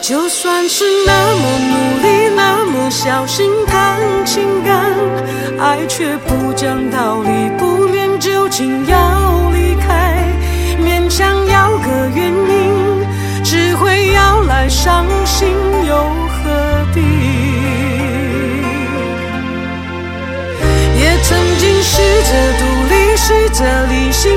就算是那么努力，那么小心谈情感，爱却不讲道理，不念旧情要离开，勉强要个原因，只会要来伤心又何必？也曾经试着独立，试着理性